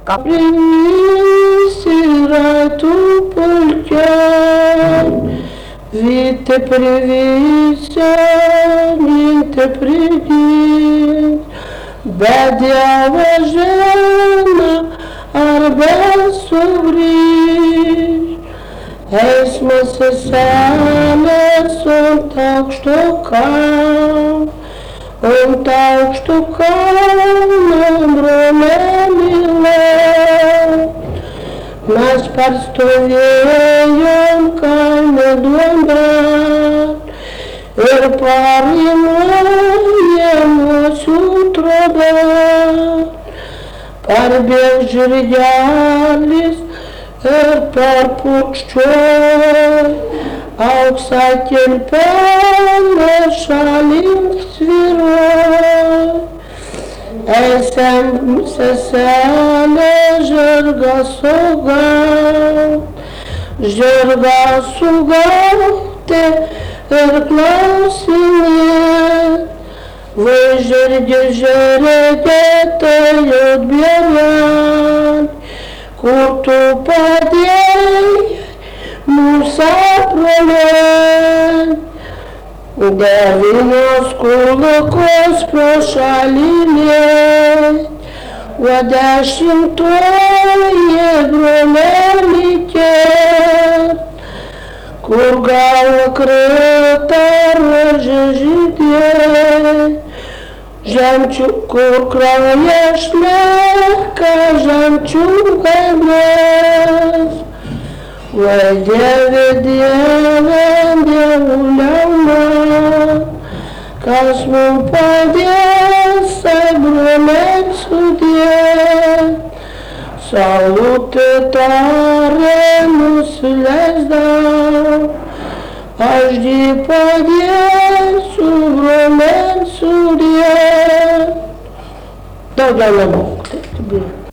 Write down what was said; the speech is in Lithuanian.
Привисирай туполькен, вите привisen, vite prigin, bedjava žena arba sugrįž. Eismo seselės ant aukšto kalno, brolė mylė. Mes parstovėjom kaime duobėn ir parinojom mūsų trobėn. Parbėg žirgelis ir perpurkščioj, auksą kilpelę šalink svyruoj. Esam seselė žirgą sugauti ir klausinėt. Vai žirgi žirgėte jodbėrėn, kur tu padėjai mūsų brolėn. Devynios kulkos pro šalį lėk, o dešimtoji brolelį ket. Kur galva krita rožė žydė, kur kraujas šneka žemčiukai blės. Vai Dieve, Dieve, dievuliauna, kas mum padės, broliai sudėt. Saulutė tarė nusileisdam, aš jį padėsiu, broliai sudėt. Daugiau nemoku.